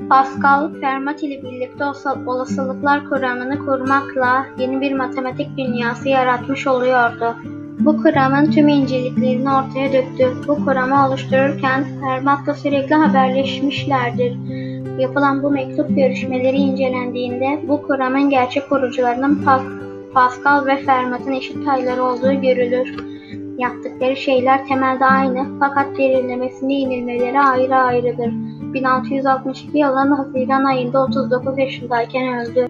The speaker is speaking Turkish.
Pascal, Fermat ile birlikte olasılıklar kuramını kurmakla yeni bir matematik dünyası yaratmış oluyordu. Bu kuramın tüm inceliklerini ortaya döktü. Bu kuramı oluştururken Fermat'la sürekli haberleşmişlerdir. Yapılan bu mektup görüşmeleri incelendiğinde bu kuramın gerçek kurucularının Pascal ve Fermat'ın eşit payları olduğu görülür. Yaptıkları şeyler temelde aynı fakat derinlemesine inilmeleri ayrı ayrıdır. 1662 yılının Haziran ayında 39 yaşındayken öldü.